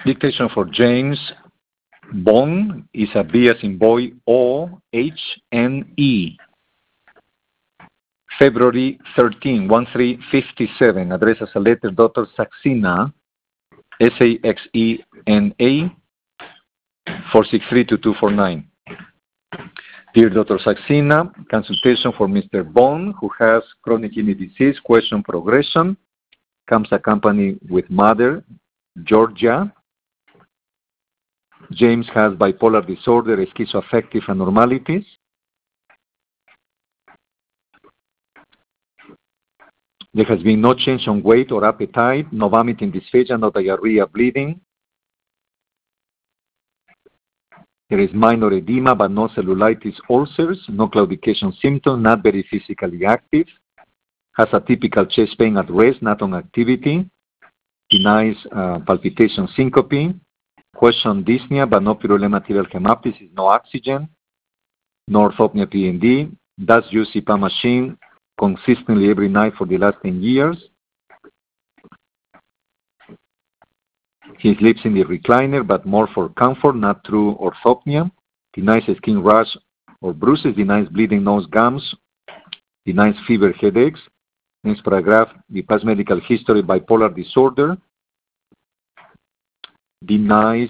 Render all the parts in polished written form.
Dictation for James Bone is a B as in boy, O-H-N-E. February 13, 1357, address as a letter, Dr. Saxena, S-A-X-E-N-A, 463-2249. Dear Dr. Saxena, consultation for Mr. Bone, who has chronic kidney disease, question progression, comes accompanied with mother, Georgia. James has bipolar disorder, schizoaffective abnormalities. There has been no change on weight or appetite, no vomiting, dysphagia, no diarrhea, bleeding. There is minor edema, but no cellulitis, ulcers, no claudication symptoms, not very physically active. Has a typical chest pain at rest, not on activity. Denies palpitation, syncope. Question dyspnea, but no purulent material hemoptysis, no oxygen, no orthopnea P&D. Does use CPAP machine consistently every night for the last 10 years. He sleeps in the recliner, but more for comfort, not through orthopnea. Denies skin rash or bruises. Denies bleeding nose, gums. Denies fever, headaches. Next paragraph, the past medical history, bipolar disorder. Denies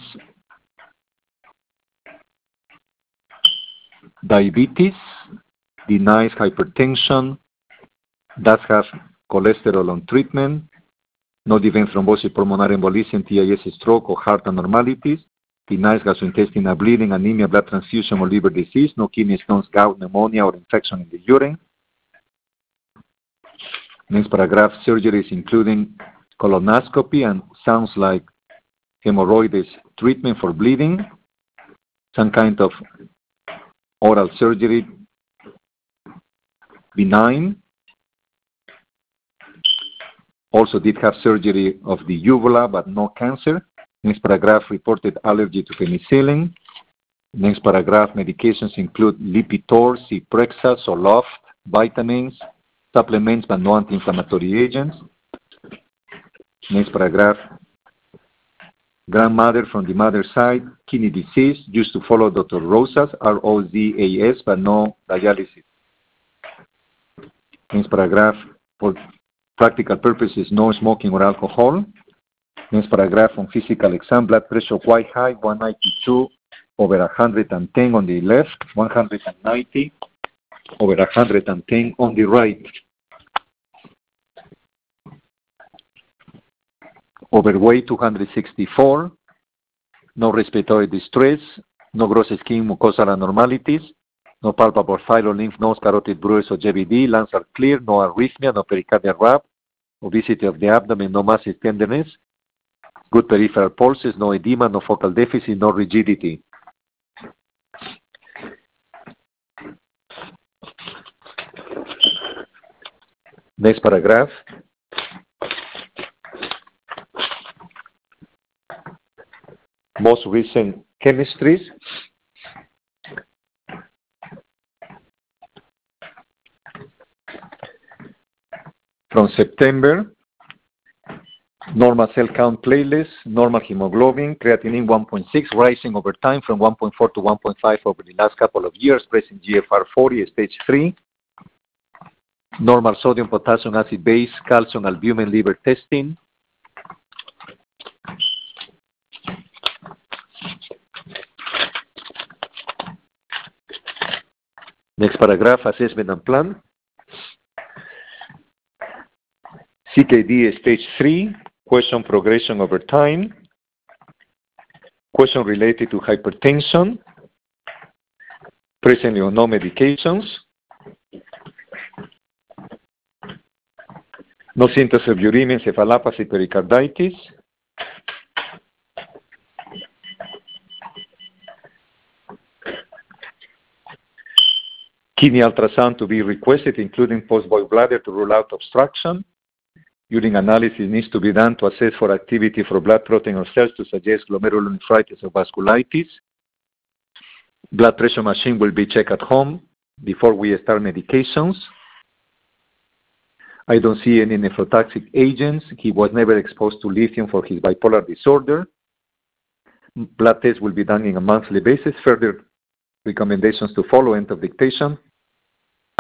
diabetes. Denies hypertension. Does have cholesterol on treatment. No event thrombosis, pulmonary embolism, TIS, stroke, or heart abnormalities. Denies gastrointestinal bleeding, anemia, blood transfusion, or liver disease. No kidney stones, gout, pneumonia, or infection in the urine. Next paragraph, surgeries including colonoscopy and sounds like hemorrhoids treatment for bleeding. Some kind of oral surgery, benign. Also did have surgery of the uvula, but no cancer. Next paragraph, reported allergy to penicillin. Next paragraph, medications include Lipitor, Zyprexa, Zoloft, vitamins, supplements, but no anti-inflammatory agents. Next paragraph, grandmother from the mother's side, kidney disease, used to follow Dr. Rosas, R-O-Z-A-S, but no dialysis. Next paragraph, for practical purposes, no smoking or alcohol. Next paragraph, on physical exam, blood pressure quite high, 192/110 on the left, 190/110 on the right. Overweight, 264. No respiratory distress. No gross skin mucosal abnormalities. No palpable thyroid, lymph nodes, carotid bruise, or JVD. Lungs are clear. No arrhythmia. No pericardial rap. Obesity of the abdomen. No massive tenderness. Good peripheral pulses. No edema. No focal deficit. No rigidity. Next paragraph. Most recent chemistries. From September, normal cell count platelets, normal hemoglobin, creatinine 1.6, rising over time from 1.4 to 1.5 over the last couple of years, present GFR 40, stage 3. Normal sodium, potassium, acid, base, calcium, albumin, liver testing. Next paragraph, assessment and plan. CKD stage 3, question progression over time. Question related to hypertension. Presently on no medications. No symptoms of uremia, encephalopathy, pericarditis. Kidney ultrasound to be requested, including post-void bladder to rule out obstruction. Urine analysis needs to be done to assess for activity for blood protein or cells to suggest glomerulonephritis or vasculitis. Blood pressure machine will be checked at home before we start medications. I don't see any nephrotoxic agents. He was never exposed to lithium for his bipolar disorder. Blood tests will be done on a monthly basis. Further recommendations to follow: end of dictation,